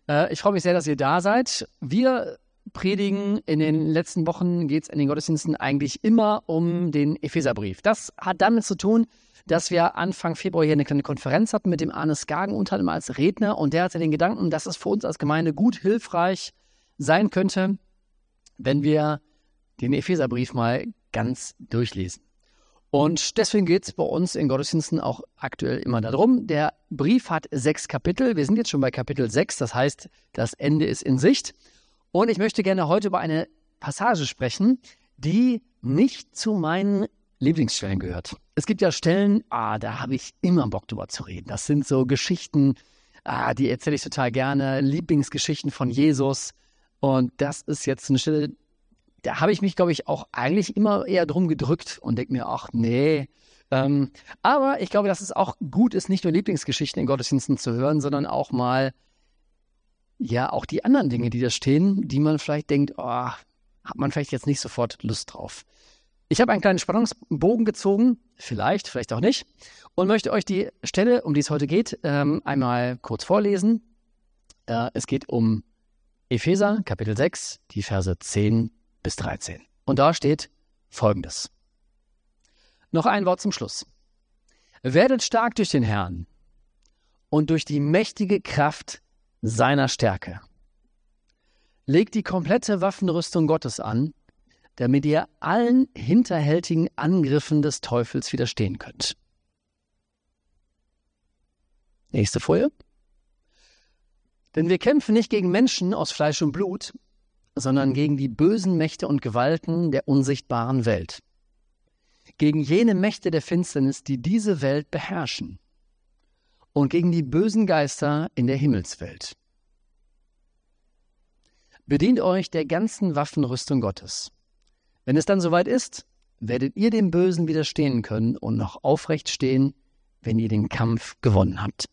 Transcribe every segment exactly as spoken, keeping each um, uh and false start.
Äh, ich freue mich sehr, dass ihr da seid. Wir predigen in den letzten Wochen, geht es in den Gottesdiensten eigentlich immer um den Epheserbrief. Das hat damit zu tun, dass wir Anfang Februar hier eine kleine Konferenz hatten mit dem Arne Skagen unter anderem als Redner, und der hatte den Gedanken, dass es für uns als Gemeinde gut hilfreich sein könnte, wenn wir den Epheserbrief mal ganz durchlesen. Und deswegen geht es bei uns in Gottesdiensten auch aktuell immer darum. Der Brief hat sechs Kapitel. Wir sind jetzt schon bei Kapitel sechs, das heißt, das Ende ist in Sicht. Und ich möchte gerne heute über eine Passage sprechen, die nicht zu meinen Lieblingsstellen gehört. Es gibt ja Stellen, ah, da habe ich immer Bock drüber zu reden. Das sind so Geschichten, ah, die erzähle ich total gerne, Lieblingsgeschichten von Jesus. Und das ist jetzt eine Stelle, da habe ich mich, glaube ich, auch eigentlich immer eher drum gedrückt und denke mir, ach nee. Ähm, aber ich glaube, dass es auch gut ist, nicht nur Lieblingsgeschichten in Gottesdiensten zu hören, sondern auch mal, ja, auch die anderen Dinge, die da stehen, die man vielleicht denkt, oh, hat man vielleicht jetzt nicht sofort Lust drauf. Ich habe einen kleinen Spannungsbogen gezogen, vielleicht, vielleicht auch nicht, und möchte euch die Stelle, um die es heute geht, ähm, einmal kurz vorlesen. Äh, es geht um Epheser, Kapitel sechs, die Verse zehn bis dreizehn. Und da steht Folgendes. Noch ein Wort zum Schluss. Werdet stark durch den Herrn und durch die mächtige Kraft seiner Stärke. Legt die komplette Waffenrüstung Gottes an, damit ihr allen hinterhältigen Angriffen des Teufels widerstehen könnt. Nächste Folie. Denn wir kämpfen nicht gegen Menschen aus Fleisch und Blut, sondern gegen die bösen Mächte und Gewalten der unsichtbaren Welt. Gegen jene Mächte der Finsternis, die diese Welt beherrschen. Und gegen die bösen Geister in der Himmelswelt. Bedient euch der ganzen Waffenrüstung Gottes. Wenn es dann soweit ist, werdet ihr dem Bösen widerstehen können und noch aufrecht stehen, wenn ihr den Kampf gewonnen habt.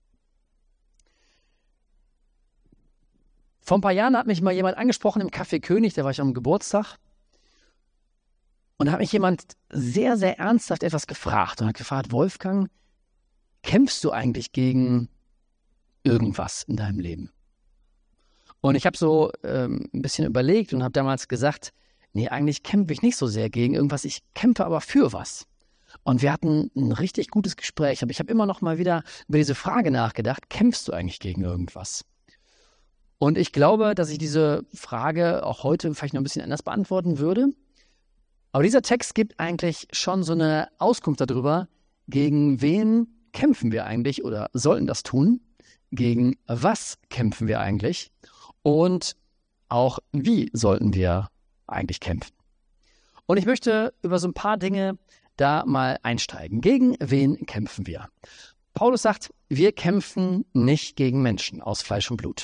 Vor ein paar Jahren hat mich mal jemand angesprochen im Café König, da war ich am Geburtstag. Und da hat mich jemand sehr, sehr ernsthaft etwas gefragt und hat gefragt, Wolfgang, kämpfst du eigentlich gegen irgendwas in deinem Leben? Und ich habe so ähm, ein bisschen überlegt und habe damals gesagt, nee, eigentlich kämpfe ich nicht so sehr gegen irgendwas, ich kämpfe aber für was. Und wir hatten ein richtig gutes Gespräch, aber ich habe immer noch mal wieder über diese Frage nachgedacht, kämpfst du eigentlich gegen irgendwas? Und ich glaube, dass ich diese Frage auch heute vielleicht noch ein bisschen anders beantworten würde. Aber dieser Text gibt eigentlich schon so eine Auskunft darüber, gegen wen kämpfen wir eigentlich oder sollten das tun, gegen was kämpfen wir eigentlich und auch wie sollten wir eigentlich kämpfen. Und ich möchte über so ein paar Dinge da mal einsteigen. Gegen wen kämpfen wir? Paulus sagt, wir kämpfen nicht gegen Menschen aus Fleisch und Blut.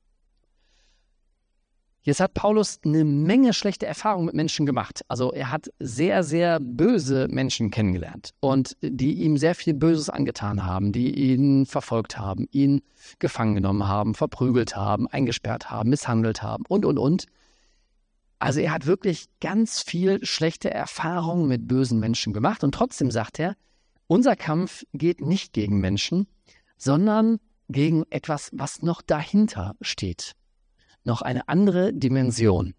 Jetzt hat Paulus eine Menge schlechte Erfahrungen mit Menschen gemacht. Also er hat sehr, sehr böse Menschen kennengelernt und die ihm sehr viel Böses angetan haben, die ihn verfolgt haben, ihn gefangen genommen haben, verprügelt haben, eingesperrt haben, misshandelt haben und, und, und. Also er hat wirklich ganz viel schlechte Erfahrungen mit bösen Menschen gemacht und trotzdem sagt er, unser Kampf geht nicht gegen Menschen, sondern gegen etwas, was noch dahinter steht. Noch eine andere Dimension.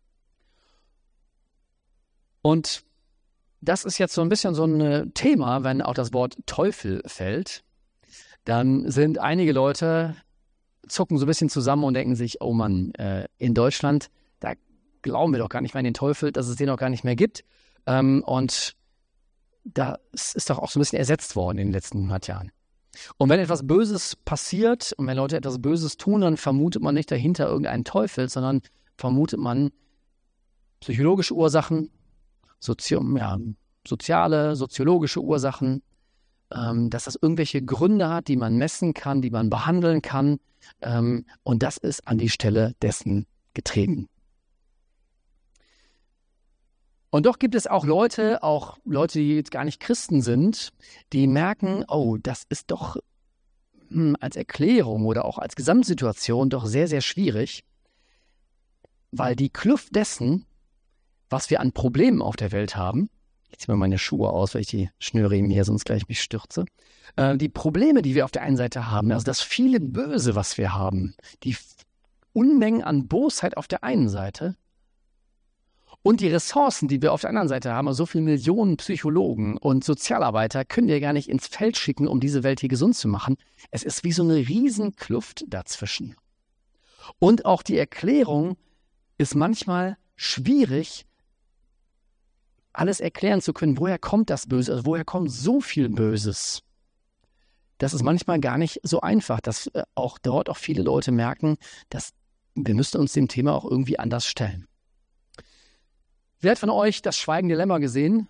Und das ist jetzt so ein bisschen so ein Thema, wenn auch das Wort Teufel fällt, dann sind einige Leute, zucken so ein bisschen zusammen und denken sich, oh Mann, äh, in Deutschland, da glauben wir doch gar nicht mehr an den Teufel, dass es den auch gar nicht mehr gibt. Ähm, und das ist doch auch so ein bisschen ersetzt worden in den letzten hundert Jahren. Und wenn etwas Böses passiert und wenn Leute etwas Böses tun, dann vermutet man nicht dahinter irgendeinen Teufel, sondern vermutet man psychologische Ursachen, Sozi- ja, soziale, soziologische Ursachen, ähm, dass das irgendwelche Gründe hat, die man messen kann, die man behandeln kann. Ähm, und das ist an die Stelle dessen getreten. Und doch gibt es auch Leute, auch Leute, die jetzt gar nicht Christen sind, die merken, oh, das ist doch hm, als Erklärung oder auch als Gesamtsituation doch sehr, sehr schwierig, weil die Kluft dessen, was wir an Problemen auf der Welt haben Ich ziehe mal meine Schuhe aus, weil ich die Schnürriemen hier sonst gleich mich stürze. Äh, die Probleme, die wir auf der einen Seite haben, also das viele Böse, was wir haben, die Unmengen an Bosheit auf der einen Seite und die Ressourcen, die wir auf der anderen Seite haben, also so viele Millionen Psychologen und Sozialarbeiter können wir gar nicht ins Feld schicken, um diese Welt hier gesund zu machen. Es ist wie so eine Riesenkluft dazwischen. Und auch die Erklärung ist manchmal schwierig, alles erklären zu können, woher kommt das Böse, also woher kommt so viel Böses. Das ist manchmal gar nicht so einfach, dass auch dort auch viele Leute merken, dass wir müssten uns dem Thema auch irgendwie anders stellen. Wer hat von euch das Schweigende Lämmer gesehen?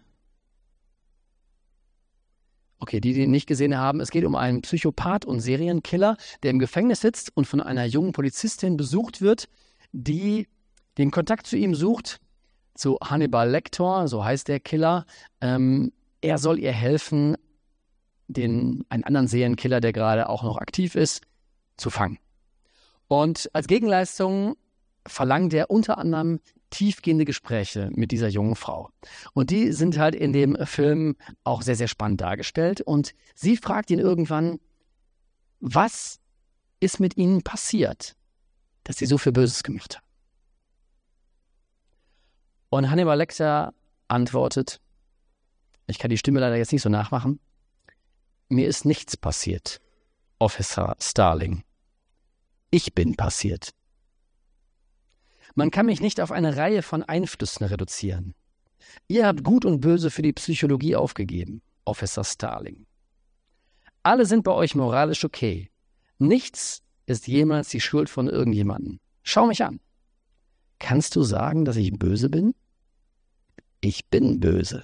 Okay, die, die ihn nicht gesehen haben, es geht um einen Psychopath und Serienkiller, der im Gefängnis sitzt und von einer jungen Polizistin besucht wird, die den Kontakt zu ihm sucht, zu Hannibal Lecter, so heißt der Killer. Ähm, er soll ihr helfen, den einen anderen Serienkiller, der gerade auch noch aktiv ist, zu fangen. Und als Gegenleistung verlangt er unter anderem tiefgehende Gespräche mit dieser jungen Frau. Und die sind halt in dem Film auch sehr, sehr spannend dargestellt. Und sie fragt ihn irgendwann, was ist mit ihnen passiert, dass sie so viel Böses gemacht haben. Und Hannibal Lecter antwortet, ich kann die Stimme leider jetzt nicht so nachmachen, mir ist nichts passiert, Officer Starling. Ich bin passiert. Man kann mich nicht auf eine Reihe von Einflüssen reduzieren. Ihr habt Gut und Böse für die Psychologie aufgegeben, Officer Starling. Alle sind bei euch moralisch okay. Nichts ist jemals die Schuld von irgendjemandem. Schau mich an. Kannst du sagen, dass ich böse bin? Ich bin böse.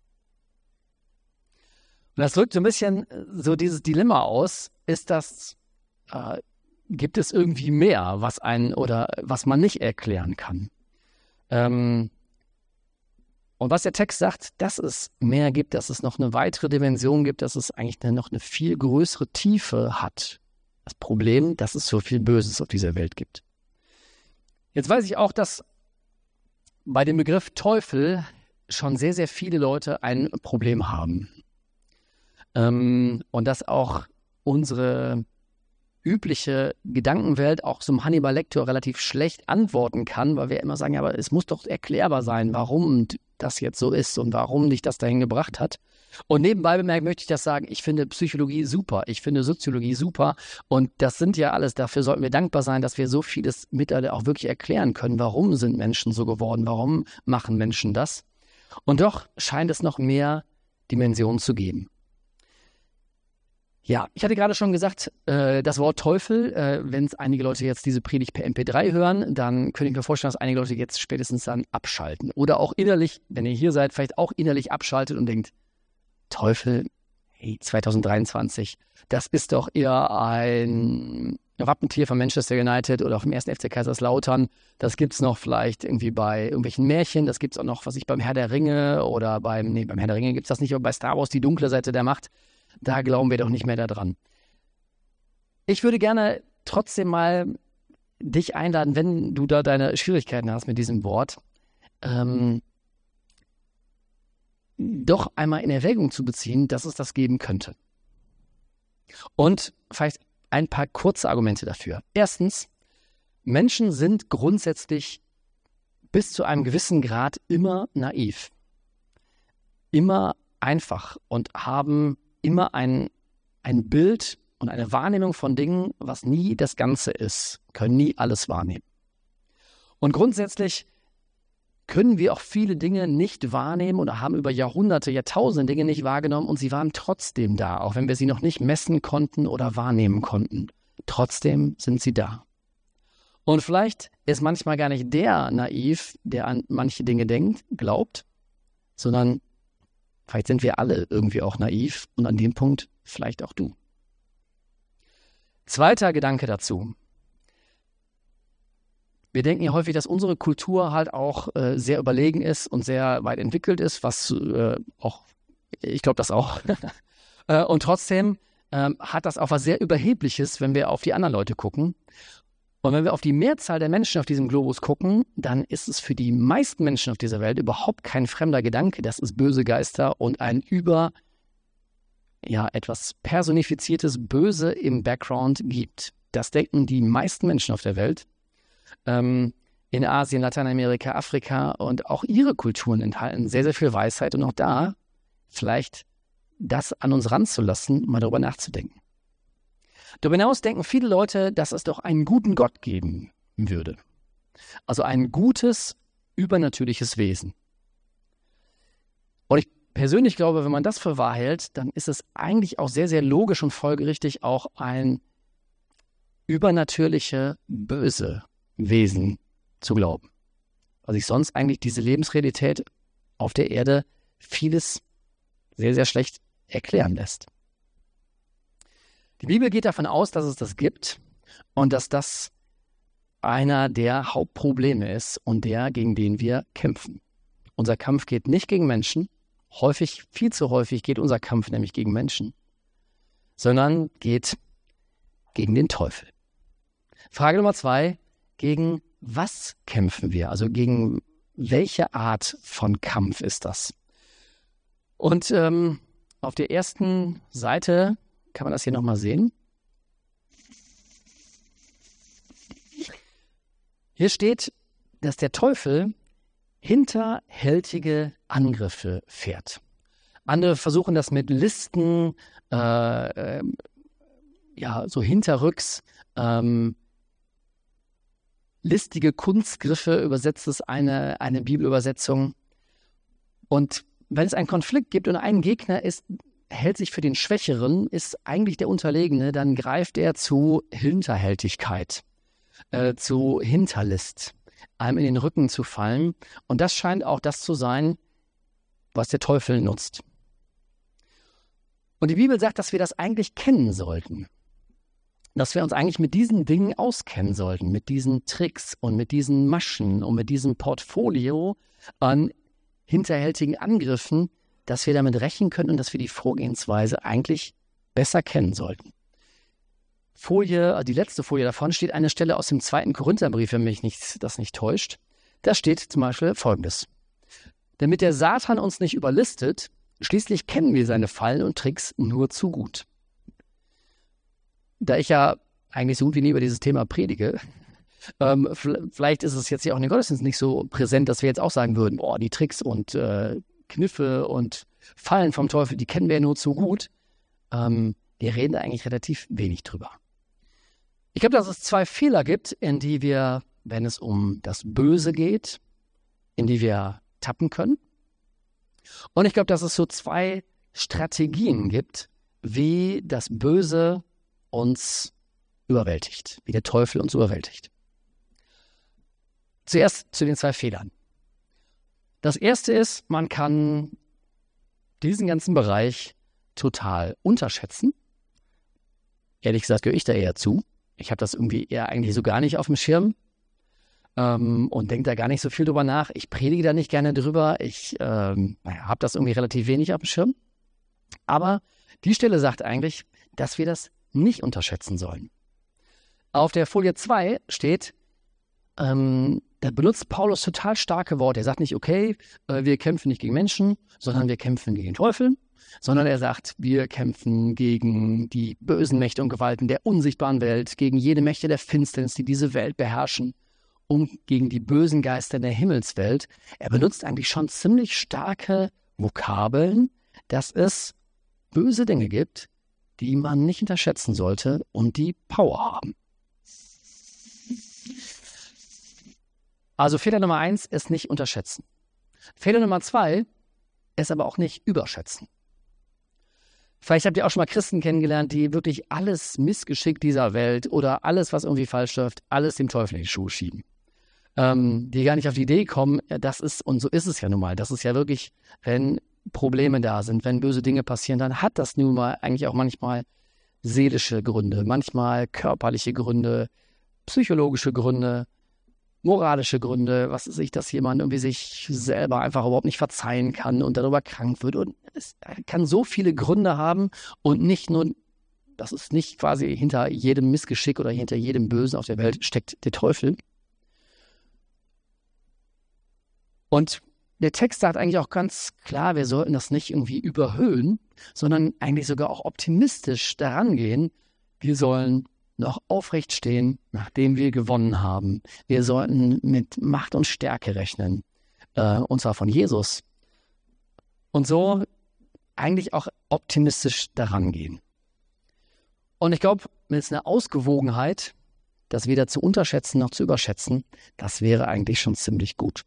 Und das drückt so ein bisschen so dieses Dilemma aus. Ist das, äh, gibt es irgendwie mehr, was ein oder was man nicht erklären kann? Ähm, und was der Text sagt, dass es mehr gibt, dass es noch eine weitere Dimension gibt, dass es eigentlich eine, noch eine viel größere Tiefe hat. Das Problem, dass es so viel Böses auf dieser Welt gibt. Jetzt weiß ich auch, dass bei dem Begriff Teufel schon sehr, sehr viele Leute ein Problem haben. Ähm, und dass auch unsere übliche Gedankenwelt auch zum Hannibal Lecter relativ schlecht antworten kann, weil wir immer sagen, ja, aber es muss doch erklärbar sein, warum das jetzt so ist und warum dich das dahin gebracht hat. Und nebenbei bemerkt möchte ich das sagen, ich finde Psychologie super, ich finde Soziologie super und das sind ja alles, dafür sollten wir dankbar sein, dass wir so vieles mittlerweile auch wirklich erklären können, warum sind Menschen so geworden, warum machen Menschen das. Und doch scheint es noch mehr Dimensionen zu geben. Ja, ich hatte gerade schon gesagt, äh, das Wort Teufel, äh, wenn es einige Leute jetzt diese Predigt per M P drei hören, dann könnte ich mir vorstellen, dass einige Leute jetzt spätestens dann abschalten. Oder auch innerlich, wenn ihr hier seid, vielleicht auch innerlich abschaltet und denkt, Teufel, hey, zwanzig dreiundzwanzig, das ist doch eher ein Wappentier von Manchester United oder vom ersten F C Kaiserslautern. Das gibt's noch vielleicht irgendwie bei irgendwelchen Märchen, das gibt's auch noch, was ich beim Herr der Ringe oder beim, nee, beim Herr der Ringe gibt's das nicht, aber bei Star Wars, die dunkle Seite der Macht. Da glauben wir doch nicht mehr daran. Ich würde gerne trotzdem mal dich einladen, wenn du da deine Schwierigkeiten hast mit diesem Wort, ähm, doch einmal in Erwägung zu beziehen, dass es das geben könnte. Und vielleicht ein paar kurze Argumente dafür. Erstens, Menschen sind grundsätzlich bis zu einem gewissen Grad immer naiv, immer einfach und haben immer ein, ein Bild und eine Wahrnehmung von Dingen, was nie das Ganze ist, können nie alles wahrnehmen. Und grundsätzlich können wir auch viele Dinge nicht wahrnehmen oder haben über Jahrhunderte, Jahrtausende Dinge nicht wahrgenommen und sie waren trotzdem da, auch wenn wir sie noch nicht messen konnten oder wahrnehmen konnten. Trotzdem sind sie da. Und vielleicht ist manchmal gar nicht der naiv, der an manche Dinge denkt, glaubt, sondern vielleicht sind wir alle irgendwie auch naiv und an dem Punkt vielleicht auch du. Zweiter Gedanke dazu. Wir denken ja häufig, dass unsere Kultur halt auch äh, sehr überlegen ist und sehr weit entwickelt ist, was äh, auch, ich glaube das auch. äh, und trotzdem äh, hat das auch was sehr Überhebliches, wenn wir auf die anderen Leute gucken. Und wenn wir auf die Mehrzahl der Menschen auf diesem Globus gucken, dann ist es für die meisten Menschen auf dieser Welt überhaupt kein fremder Gedanke, dass es böse Geister und ein über, ja, etwas personifiziertes Böse im Background gibt. Das denken die meisten Menschen auf der Welt. Ähm, in Asien, Lateinamerika, Afrika und auch ihre Kulturen enthalten sehr, sehr viel Weisheit. Und auch da vielleicht das an uns ranzulassen, mal darüber nachzudenken. Darüber hinaus denken viele Leute, dass es doch einen guten Gott geben würde. Also ein gutes, übernatürliches Wesen. Und ich persönlich glaube, wenn man das für wahr hält, dann ist es eigentlich auch sehr, sehr logisch und folgerichtig, auch ein übernatürliche, böse Wesen zu glauben. Weil sich sonst eigentlich diese Lebensrealität auf der Erde vieles sehr, sehr schlecht erklären lässt. Die Bibel geht davon aus, dass es das gibt und dass das einer der Hauptprobleme ist und der, gegen den wir kämpfen. Unser Kampf geht nicht gegen Menschen, häufig, viel zu häufig geht unser Kampf nämlich gegen Menschen, sondern geht gegen den Teufel. Frage Nummer zwei, gegen was kämpfen wir? Also gegen welche Art von Kampf ist das? Und ähm, auf der ersten Seite kann man das hier nochmal sehen. Hier steht, dass der Teufel hinterhältige Angriffe fährt. Andere versuchen das mit Listen, äh, äh, ja, so hinterrücks, ähm, listige Kunstgriffe übersetzt es eine, eine Bibelübersetzung. Und wenn es einen Konflikt gibt und ein Gegner ist, hält sich für den Schwächeren, ist eigentlich der Unterlegene, dann greift er zu Hinterhältigkeit, äh, zu Hinterlist, einem in den Rücken zu fallen. Und das scheint auch das zu sein, was der Teufel nutzt. Und die Bibel sagt, dass wir das eigentlich kennen sollten. Dass wir uns eigentlich mit diesen Dingen auskennen sollten, mit diesen Tricks und mit diesen Maschen und mit diesem Portfolio an hinterhältigen Angriffen, dass wir damit rechnen können und dass wir die Vorgehensweise eigentlich besser kennen sollten. Folie, die letzte Folie davon, steht eine Stelle aus dem zweiten Korintherbrief, wenn mich nicht, das nicht täuscht. Da steht zum Beispiel Folgendes: Damit der Satan uns nicht überlistet, schließlich kennen wir seine Fallen und Tricks nur zu gut. Da ich ja eigentlich so gut wie nie über dieses Thema predige, ähm, vielleicht ist es jetzt ja auch in den Gottesdiensten nicht so präsent, dass wir jetzt auch sagen würden, boah, die Tricks und äh, Kniffe und Fallen vom Teufel, die kennen wir ja nur zu gut. Ähm, wir reden da eigentlich relativ wenig drüber. Ich glaube, dass es zwei Fehler gibt, in die wir, wenn es um das Böse geht, in die wir tappen können. Und ich glaube, dass es so zwei Strategien gibt, wie das Böse uns überwältigt, wie der Teufel uns überwältigt. Zuerst zu den zwei Fehlern. Das erste ist, man kann diesen ganzen Bereich total unterschätzen. Ehrlich gesagt gehöre ich da eher zu. Ich habe das irgendwie eher eigentlich so gar nicht auf dem Schirm ähm, und denke da gar nicht so viel drüber nach. Ich predige da nicht gerne drüber. Ich ähm, naja, habe das irgendwie relativ wenig auf dem Schirm. Aber die Stelle sagt eigentlich, dass wir das nicht unterschätzen sollen. Auf der Folie zwei steht, ähm, da benutzt Paulus total starke Worte. Er sagt nicht, okay, äh, wir kämpfen nicht gegen Menschen, sondern wir kämpfen gegen den Teufel, sondern er sagt, wir kämpfen gegen die bösen Mächte und Gewalten der unsichtbaren Welt, gegen jede Mächte der Finsternis, die diese Welt beherrschen, und gegen die bösen Geister der Himmelswelt. Er benutzt eigentlich schon ziemlich starke Vokabeln, dass es böse Dinge gibt, die man nicht unterschätzen sollte und die Power haben. Also Fehler Nummer eins ist nicht unterschätzen. Fehler Nummer zwei ist aber auch nicht überschätzen. Vielleicht habt ihr auch schon mal Christen kennengelernt, die wirklich alles Missgeschick dieser Welt oder alles, was irgendwie falsch läuft, alles dem Teufel in die Schuhe schieben. Ähm, die gar nicht auf die Idee kommen, das ist, und so ist es ja nun mal, das ist ja wirklich, wenn Probleme da sind, wenn böse Dinge passieren, dann hat das nun mal eigentlich auch manchmal seelische Gründe, manchmal körperliche Gründe, psychologische Gründe, moralische Gründe, was weiß ich, dass jemand irgendwie sich selber einfach überhaupt nicht verzeihen kann und darüber krank wird. Und es kann so viele Gründe haben und nicht nur Das ist nicht quasi hinter jedem Missgeschick oder hinter jedem Bösen auf der Welt steckt der Teufel. Und der Text sagt eigentlich auch ganz klar, wir sollten das nicht irgendwie überhöhen, sondern eigentlich sogar auch optimistisch daran gehen. Wir sollen noch aufrecht stehen, nachdem wir gewonnen haben. Wir sollten mit Macht und Stärke rechnen, äh, und zwar von Jesus. Und so eigentlich auch optimistisch daran gehen. Und ich glaube, mit einer Ausgewogenheit, das weder zu unterschätzen noch zu überschätzen, das wäre eigentlich schon ziemlich gut.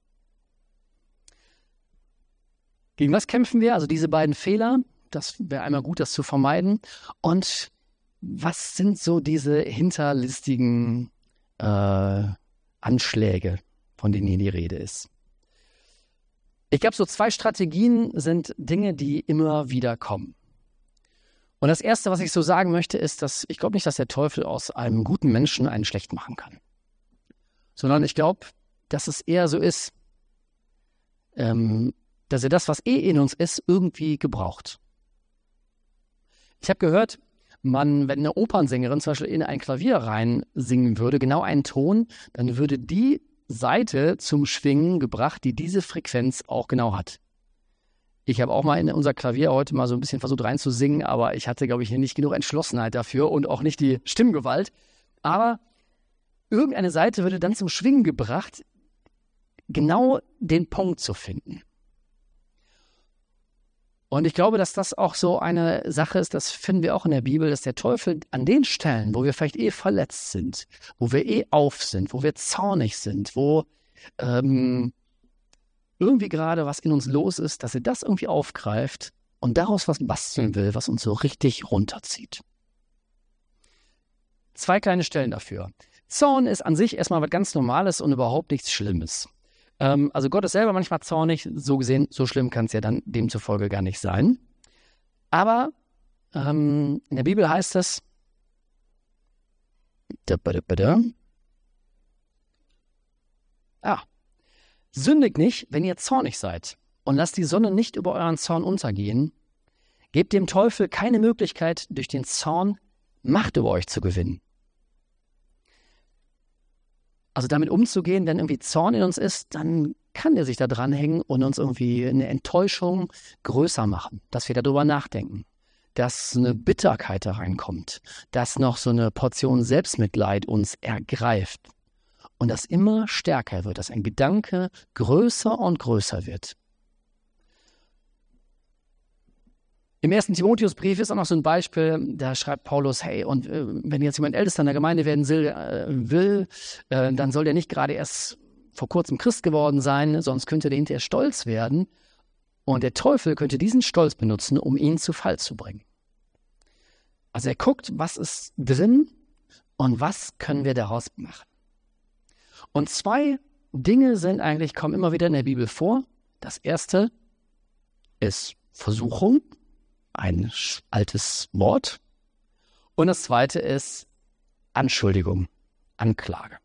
Gegen was kämpfen wir? Also diese beiden Fehler, das wäre einmal gut, das zu vermeiden. Und was sind so diese hinterlistigen äh, Anschläge, von denen hier die Rede ist? Ich glaube, so zwei Strategien sind Dinge, die immer wieder kommen. Und das Erste, was ich so sagen möchte, ist, dass ich glaube nicht, dass der Teufel aus einem guten Menschen einen schlecht machen kann. Sondern ich glaube, dass es eher so ist, ähm, dass er das, was eh in uns ist, irgendwie gebraucht. Ich habe gehört, man, wenn eine Opernsängerin zum Beispiel in ein Klavier rein singen würde, genau einen Ton, dann würde die Saite zum Schwingen gebracht, die diese Frequenz auch genau hat. Ich habe auch mal in unser Klavier heute mal so ein bisschen versucht reinzusingen, aber ich hatte, glaube ich, nicht genug Entschlossenheit dafür und auch nicht die Stimmgewalt. Aber irgendeine Saite würde dann zum Schwingen gebracht, genau den Punkt zu finden. Und ich glaube, dass das auch so eine Sache ist, das finden wir auch in der Bibel, dass der Teufel an den Stellen, wo wir vielleicht eh verletzt sind, wo wir eh auf sind, wo wir zornig sind, wo ähm, irgendwie gerade was in uns los ist, dass er das irgendwie aufgreift und daraus was basteln will, was uns so richtig runterzieht. Zwei kleine Stellen dafür. Zorn ist an sich erstmal was ganz Normales und überhaupt nichts Schlimmes. Ähm, also Gott ist selber manchmal zornig, so gesehen, so schlimm kann es ja dann demzufolge gar nicht sein. Aber ähm, in der Bibel heißt es, ah, sündigt nicht, wenn ihr zornig seid, und lasst die Sonne nicht über euren Zorn untergehen. Gebt dem Teufel keine Möglichkeit, durch den Zorn Macht über euch zu gewinnen. Also damit umzugehen, wenn irgendwie Zorn in uns ist, dann kann der sich da dranhängen und uns irgendwie eine Enttäuschung größer machen, dass wir darüber nachdenken, dass eine Bitterkeit da reinkommt, dass noch so eine Portion Selbstmitleid uns ergreift und das immer stärker wird, dass ein Gedanke größer und größer wird. Im ersten Timotheusbrief ist auch noch so ein Beispiel, da schreibt Paulus, hey, und äh, wenn jetzt jemand Ältester in der Gemeinde werden will, äh, will äh, dann soll der nicht gerade erst vor kurzem Christ geworden sein, sonst könnte der hinterher stolz werden. Und der Teufel könnte diesen Stolz benutzen, um ihn zu Fall zu bringen. Also er guckt, was ist drin und was können wir daraus machen. Und zwei Dinge sind eigentlich, kommen immer wieder in der Bibel vor. Das erste ist Versuchung. Ein altes Wort. Und das zweite ist Anschuldigung, Anklage.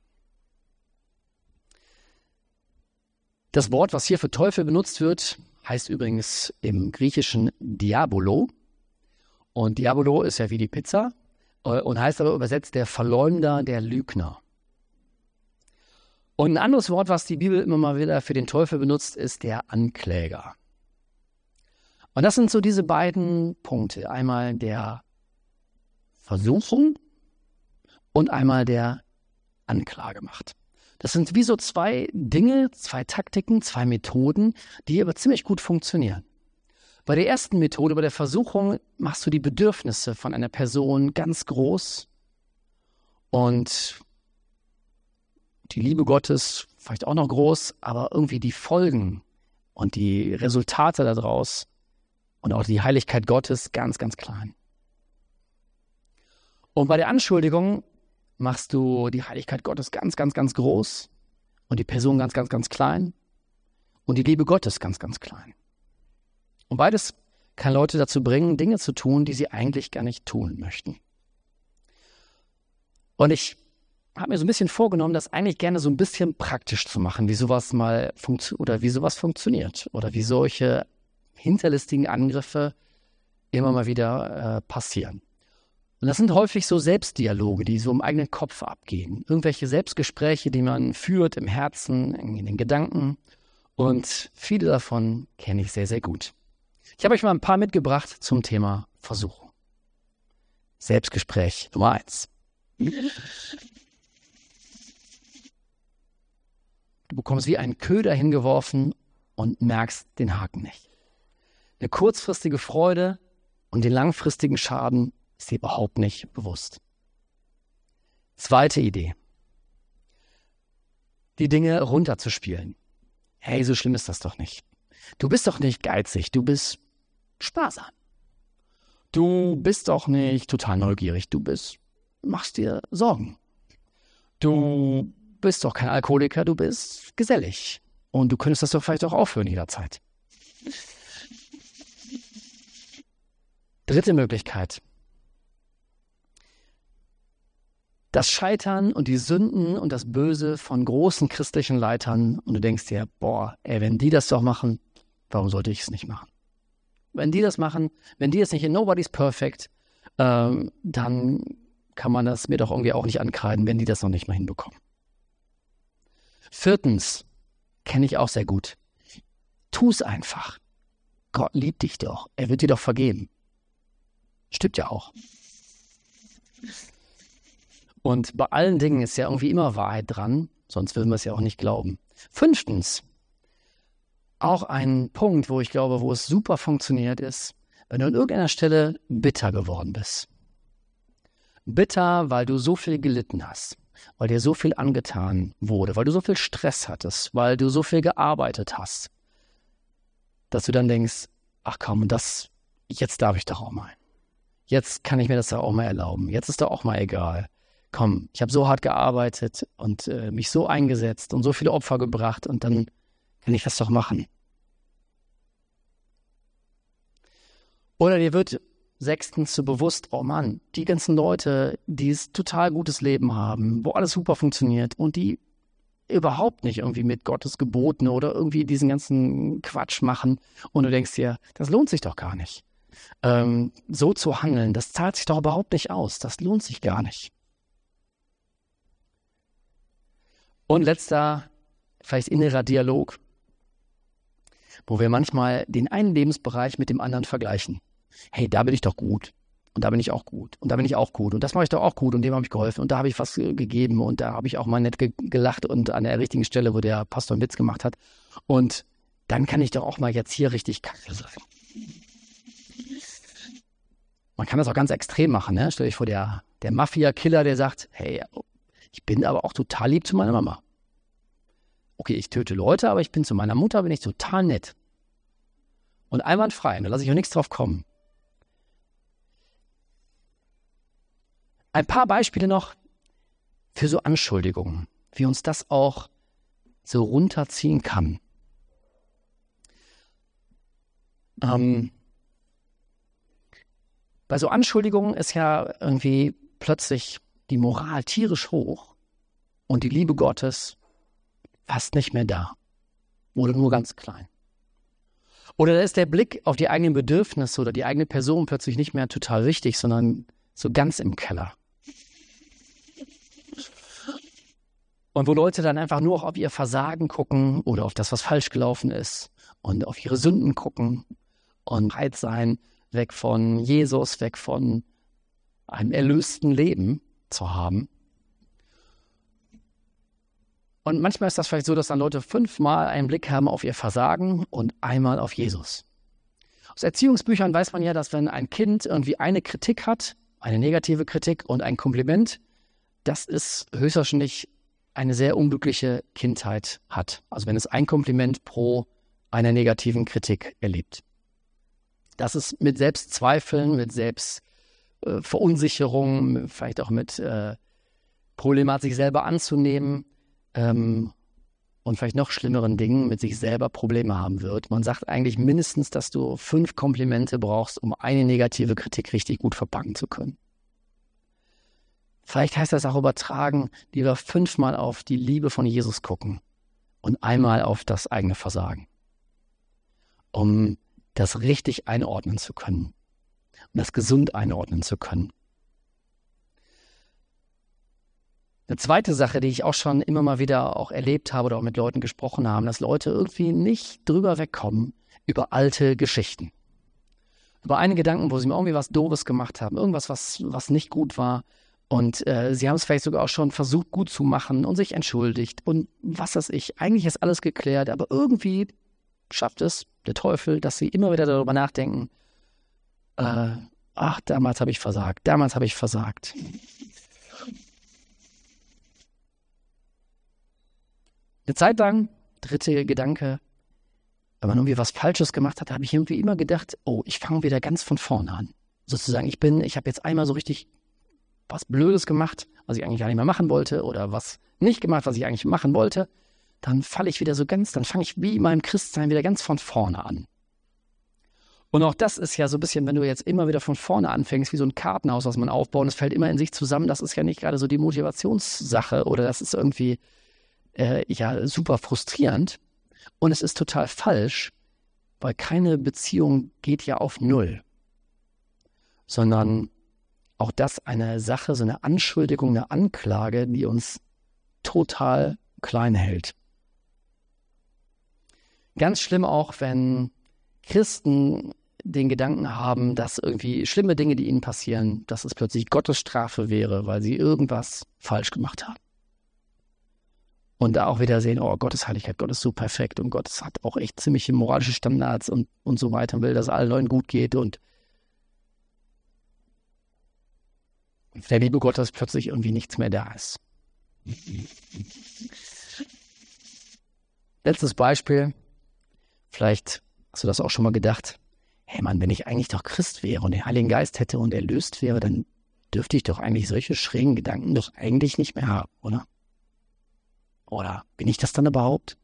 Das Wort, was hier für Teufel benutzt wird, heißt übrigens im Griechischen Diabolo. Und Diabolo ist ja wie die Pizza und heißt aber übersetzt der Verleumder, der Lügner. Und ein anderes Wort, was die Bibel immer mal wieder für den Teufel benutzt, ist der Ankläger. Und das sind so diese beiden Punkte. Einmal der Versuchung und einmal der Anklagemacht. Das sind wie so zwei Dinge, zwei Taktiken, zwei Methoden, die aber ziemlich gut funktionieren. Bei der ersten Methode, bei der Versuchung, machst du die Bedürfnisse von einer Person ganz groß und die Liebe Gottes vielleicht auch noch groß, aber irgendwie die Folgen und die Resultate daraus und auch die Heiligkeit Gottes ganz, ganz klein. Und bei der Anschuldigung machst du die Heiligkeit Gottes ganz, ganz, ganz groß und die Person ganz, ganz, ganz klein und die Liebe Gottes ganz, ganz klein. Und beides kann Leute dazu bringen, Dinge zu tun, die sie eigentlich gar nicht tun möchten. Und ich habe mir so ein bisschen vorgenommen, das eigentlich gerne so ein bisschen praktisch zu machen, wie sowas mal funktio- oder wie sowas funktioniert oder wie solche hinterlistigen Angriffe immer mal wieder äh, passieren. Und das sind häufig so Selbstdialoge, die so im eigenen Kopf abgehen. Irgendwelche Selbstgespräche, die man führt im Herzen, in den Gedanken. Und viele davon kenne ich sehr, sehr gut. Ich habe euch mal ein paar mitgebracht zum Thema Versuchung. Selbstgespräch Nummer eins. Du bekommst wie einen Köder hingeworfen und merkst den Haken nicht. Eine kurzfristige Freude und den langfristigen Schaden ist dir überhaupt nicht bewusst. Zweite Idee. Die Dinge runterzuspielen. Hey, so schlimm ist das doch nicht. Du bist doch nicht geizig, du bist sparsam. Du bist doch nicht total neugierig, du bist, machst dir Sorgen. Du bist doch kein Alkoholiker, du bist gesellig. Und du könntest das doch vielleicht auch aufhören jederzeit. Dritte Möglichkeit. Das Scheitern und die Sünden und das Böse von großen christlichen Leitern und du denkst dir, boah, ey, wenn die das doch machen, warum sollte ich es nicht machen? Wenn die das machen, wenn die es nicht in Nobody's Perfect, ähm, dann kann man das mir doch irgendwie auch nicht ankreiden, wenn die das noch nicht mal hinbekommen. Viertens, kenne ich auch sehr gut. Tu es einfach. Gott liebt dich doch. Er wird dir doch vergeben. Stimmt ja auch. Und bei allen Dingen ist ja irgendwie immer Wahrheit dran, sonst würden wir es ja auch nicht glauben. Fünftens, auch ein Punkt, wo ich glaube, wo es super funktioniert ist, wenn du an irgendeiner Stelle bitter geworden bist. Bitter, weil du so viel gelitten hast, weil dir so viel angetan wurde, weil du so viel Stress hattest, weil du so viel gearbeitet hast, dass du dann denkst, ach komm, das, jetzt darf ich doch auch mal. Jetzt kann ich mir das doch auch mal erlauben. Jetzt ist doch auch mal egal. Komm, ich habe so hart gearbeitet und äh, mich so eingesetzt und so viele Opfer gebracht und dann kann ich das doch machen. Oder dir wird sechstens so bewusst, oh Mann, die ganzen Leute, die es total gutes Leben haben, wo alles super funktioniert und die überhaupt nicht irgendwie mit Gottes Geboten oder irgendwie diesen ganzen Quatsch machen und du denkst dir, das lohnt sich doch gar nicht. Ähm, so zu handeln, das zahlt sich doch überhaupt nicht aus, das lohnt sich gar nicht. Und letzter, vielleicht innerer Dialog, wo wir manchmal den einen Lebensbereich mit dem anderen vergleichen. Hey, da bin ich doch gut und da bin ich auch gut und da bin ich auch gut und das mache ich doch auch gut und dem habe ich geholfen und da habe ich was gegeben und da habe ich auch mal nett ge- gelacht und an der richtigen Stelle, wo der Pastor einen Witz gemacht hat und dann kann ich doch auch mal jetzt hier richtig kacke sein. Man kann das auch ganz extrem machen, ne? Stell dich vor, der, der Mafia-Killer, der sagt, hey, ich bin aber auch total lieb zu meiner Mama. Okay, ich töte Leute, aber ich bin zu meiner Mutter, bin ich total nett. Und einwandfrei, da lasse ich auch nichts drauf kommen. Ein paar Beispiele noch für so Anschuldigungen, wie uns das auch so runterziehen kann. Ähm, bei so Anschuldigungen ist ja irgendwie plötzlich die Moral tierisch hoch und die Liebe Gottes fast nicht mehr da oder nur ganz klein. Oder da ist der Blick auf die eigenen Bedürfnisse oder die eigene Person plötzlich nicht mehr total wichtig, sondern so ganz im Keller. Und wo Leute dann einfach nur auf ihr Versagen gucken oder auf das, was falsch gelaufen ist und auf ihre Sünden gucken und bereit sein, weg von Jesus, weg von einem erlösten Leben zu haben. Und manchmal ist das vielleicht so, dass dann Leute fünfmal einen Blick haben auf ihr Versagen und einmal auf Jesus. Aus Erziehungsbüchern weiß man ja, dass wenn ein Kind irgendwie eine Kritik hat, eine negative Kritik und ein Kompliment, das ist höchstwahrscheinlich eine sehr unglückliche Kindheit hat. Also wenn es ein Kompliment pro einer negativen Kritik erlebt. Das ist mit Selbstzweifeln, mit Selbstverunsicherung, vielleicht auch mit äh, Problematik, sich selber anzunehmen ähm, und vielleicht noch schlimmeren Dingen mit sich selber Probleme haben wird. Man sagt eigentlich mindestens, dass du fünf Komplimente brauchst, um eine negative Kritik richtig gut verpacken zu können. Vielleicht heißt das auch übertragen, lieber fünfmal auf die Liebe von Jesus gucken und einmal auf das eigene Versagen, um das richtig einordnen zu können, um das gesund einordnen zu können. Eine zweite Sache, die ich auch schon immer mal wieder auch erlebt habe oder auch mit Leuten gesprochen habe, dass Leute irgendwie nicht drüber wegkommen über alte Geschichten. Über eine Gedanken, wo sie mir irgendwie was Doofes gemacht haben, irgendwas, was, was nicht gut war. Und äh, sie haben es vielleicht sogar auch schon versucht, gut zu machen und sich entschuldigt. Und was weiß ich, eigentlich ist alles geklärt, aber irgendwie schafft es der Teufel, dass sie immer wieder darüber nachdenken, äh, ach, damals habe ich versagt, damals habe ich versagt. Eine Zeit lang, dritte Gedanke, wenn man irgendwie was Falsches gemacht hat, habe ich irgendwie immer gedacht, oh, ich fange wieder ganz von vorne an. Sozusagen, ich bin, ich habe jetzt einmal so richtig was Blödes gemacht, was ich eigentlich gar nicht mehr machen wollte, oder was nicht gemacht, was ich eigentlich machen wollte, dann falle ich wieder so ganz, dann fange ich wie in meinem Christsein wieder ganz von vorne an. Und auch das ist ja so ein bisschen, wenn du jetzt immer wieder von vorne anfängst, wie so ein Kartenhaus, was man aufbaut, und es fällt immer in sich zusammen, das ist ja nicht gerade so die Motivationssache oder das ist irgendwie äh, ja super frustrierend. Und es ist total falsch, weil keine Beziehung geht ja auf Null, sondern auch das eine Sache, so eine Anschuldigung, eine Anklage, die uns total klein hält. Ganz schlimm auch, wenn Christen den Gedanken haben, dass irgendwie schlimme Dinge, die ihnen passieren, dass es plötzlich Gottes Strafe wäre, weil sie irgendwas falsch gemacht haben. Und da auch wieder sehen, oh, Gottes Heiligkeit, Gott ist so perfekt und Gott hat auch echt ziemliche moralische Standards und, und so weiter und will, dass es allen Leuten gut geht und der Liebe Gottes plötzlich irgendwie nichts mehr da ist. Letztes Beispiel, vielleicht hast du das auch schon mal gedacht, hey Mann, wenn ich eigentlich doch Christ wäre und den Heiligen Geist hätte und erlöst wäre, dann dürfte ich doch eigentlich solche schrägen Gedanken doch eigentlich nicht mehr haben, oder? Oder bin ich das dann überhaupt?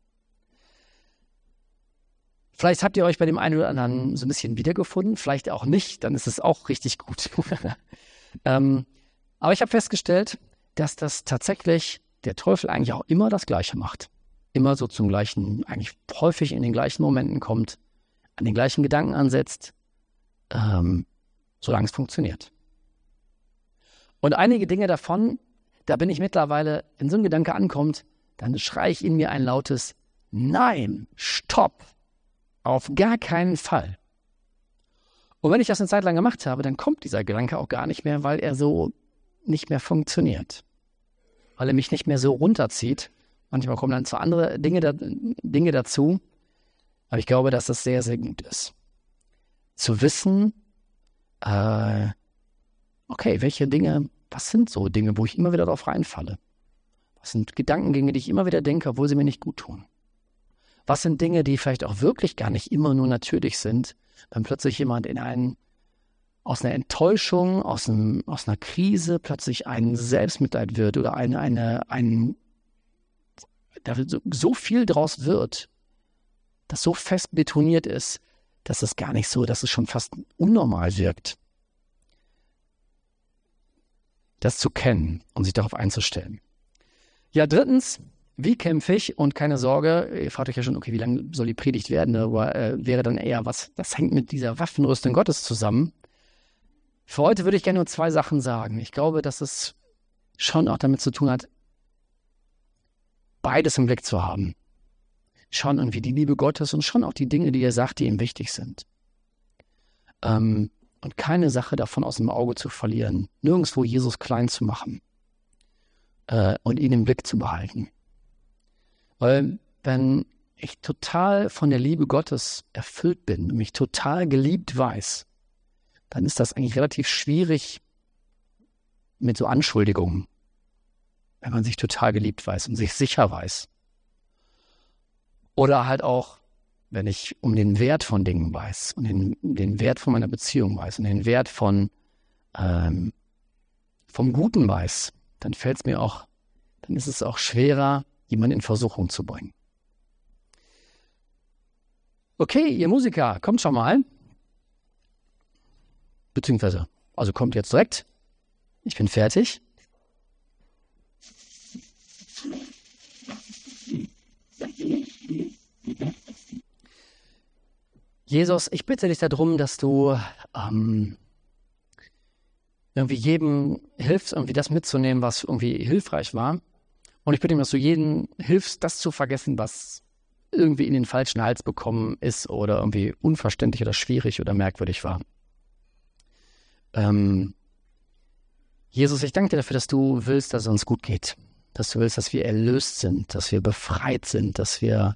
Vielleicht habt ihr euch bei dem einen oder anderen so ein bisschen wiedergefunden, vielleicht auch nicht, dann ist es auch richtig gut. ähm, aber ich habe festgestellt, dass das tatsächlich der Teufel eigentlich auch immer das Gleiche macht. Immer so zum gleichen, eigentlich häufig in den gleichen Momenten kommt, an den gleichen Gedanken ansetzt, ähm, solange es funktioniert. Und einige Dinge davon, da bin ich mittlerweile, wenn so ein Gedanke ankommt, dann schreie ich in mir ein lautes Nein, Stopp, auf gar keinen Fall. Und wenn ich das eine Zeit lang gemacht habe, dann kommt dieser Gedanke auch gar nicht mehr, weil er so nicht mehr funktioniert. Weil er mich nicht mehr so runterzieht. Manchmal kommen dann zwar andere Dinge, da, Dinge dazu, aber ich glaube, dass das sehr, sehr gut ist. Zu wissen, äh, okay, welche Dinge, was sind so Dinge, wo ich immer wieder drauf reinfalle? Was sind Gedankengänge, die ich immer wieder denke, obwohl sie mir nicht gut tun? Was sind Dinge, die vielleicht auch wirklich gar nicht immer nur natürlich sind, wenn plötzlich jemand in einen, aus einer Enttäuschung, aus, einem, aus einer Krise plötzlich ein Selbstmitleid wird oder eine, eine, ein, da so, so viel draus wird, das so fest betoniert ist, dass es gar nicht so, dass es schon fast unnormal wirkt. Das zu kennen und sich darauf einzustellen. Ja, drittens, wie kämpfe ich? Und keine Sorge, ihr fragt euch ja schon, okay, wie lange soll die Predigt werden? Aber äh, wäre dann eher was, das hängt mit dieser Waffenrüstung Gottes zusammen. Für heute würde ich gerne nur zwei Sachen sagen. Ich glaube, dass es schon auch damit zu tun hat, beides im Blick zu haben. Schon irgendwie die Liebe Gottes und schon auch die Dinge, die er sagt, die ihm wichtig sind. Ähm, und keine Sache davon aus dem Auge zu verlieren. Nirgendwo Jesus klein zu machen. Äh, und ihn im Blick zu behalten. Weil wenn ich total von der Liebe Gottes erfüllt bin und mich total geliebt weiß, dann ist das eigentlich relativ schwierig mit so Anschuldigungen, wenn man sich total geliebt weiß und sich sicher weiß. Oder halt auch, wenn ich um den Wert von Dingen weiß und den, den Wert von meiner Beziehung weiß und den Wert von ähm, vom Guten weiß, dann fällt es mir auch, dann ist es auch schwerer, jemanden in Versuchung zu bringen. Okay, ihr Musiker, kommt schon mal. Beziehungsweise, also kommt jetzt direkt. Ich bin fertig. Jesus, ich bitte dich darum, dass du ähm, irgendwie jedem hilfst, irgendwie das mitzunehmen, was irgendwie hilfreich war. Und ich bitte dich, dass du jedem hilfst, das zu vergessen, was irgendwie in den falschen Hals bekommen ist oder irgendwie unverständlich oder schwierig oder merkwürdig war. Ähm, Jesus, ich danke dir dafür, dass du willst, dass es uns gut geht. Dass du willst, dass wir erlöst sind, dass wir befreit sind, dass wir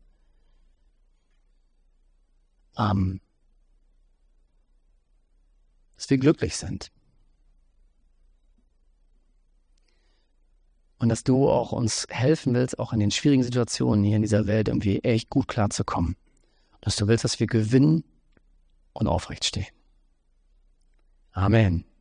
ähm, dass wir glücklich sind. Und dass du auch uns helfen willst, auch in den schwierigen Situationen hier in dieser Welt irgendwie echt gut klarzukommen. Dass du willst, dass wir gewinnen und aufrecht stehen. Amen.